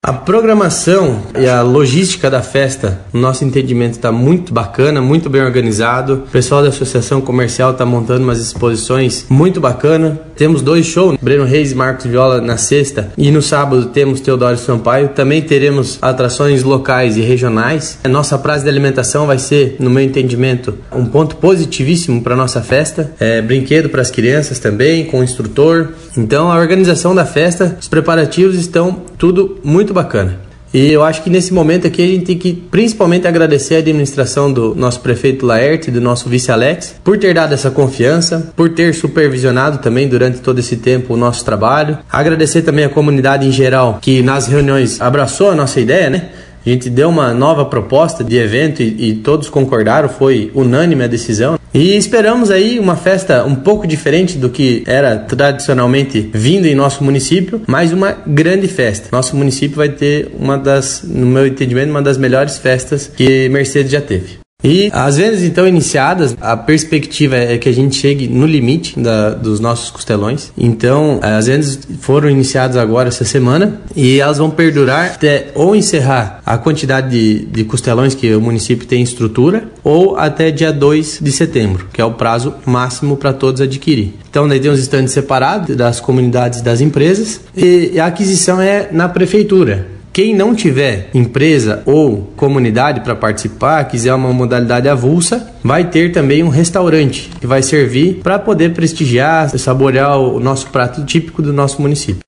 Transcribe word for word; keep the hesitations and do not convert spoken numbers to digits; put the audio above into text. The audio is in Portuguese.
A programação e a logística da festa, no nosso entendimento, está muito bacana, muito bem organizado. O pessoal da Associação Comercial está montando umas exposições muito bacanas. Temos dois shows, Breno Reis e Marcos Viola na sexta, e no sábado temos Teodoro Sampaio. Também teremos atrações locais e regionais. A nossa praça de alimentação vai ser, no meu entendimento, um ponto positivíssimo para a nossa festa. É, brinquedo para as crianças também, com instrutor. Então a organização da festa, os preparativos estão tudo muito bacana. E eu acho que nesse momento aqui a gente tem que principalmente agradecer a administração do nosso prefeito Laerte e do nosso vice Alex por ter dado essa confiança, por ter supervisionado também durante todo esse tempo o nosso trabalho. Agradecer também a comunidade em geral que nas reuniões abraçou a nossa ideia, né? A gente deu uma nova proposta de evento e, e todos concordaram, foi unânime a decisão. E esperamos aí uma festa um pouco diferente do que era tradicionalmente vindo em nosso município, mas uma grande festa. Nosso município vai ter uma das, no meu entendimento, uma das melhores festas que Mercedes já teve. E as vendas então iniciadas, a perspectiva é que a gente chegue no limite da, dos nossos costelões. Então as vendas foram iniciadas agora essa semana e elas vão perdurar até ou encerrar a quantidade de, de costelões que o município tem em estrutura, ou até dia dois de setembro, que é o prazo máximo para todos adquirir. Então daí tem os estandes separados das comunidades das empresas e a aquisição é na prefeitura. Quem não tiver empresa ou comunidade para participar, quiser uma modalidade avulsa, vai ter também um restaurante que vai servir para poder prestigiar, saborear o nosso prato típico do nosso município.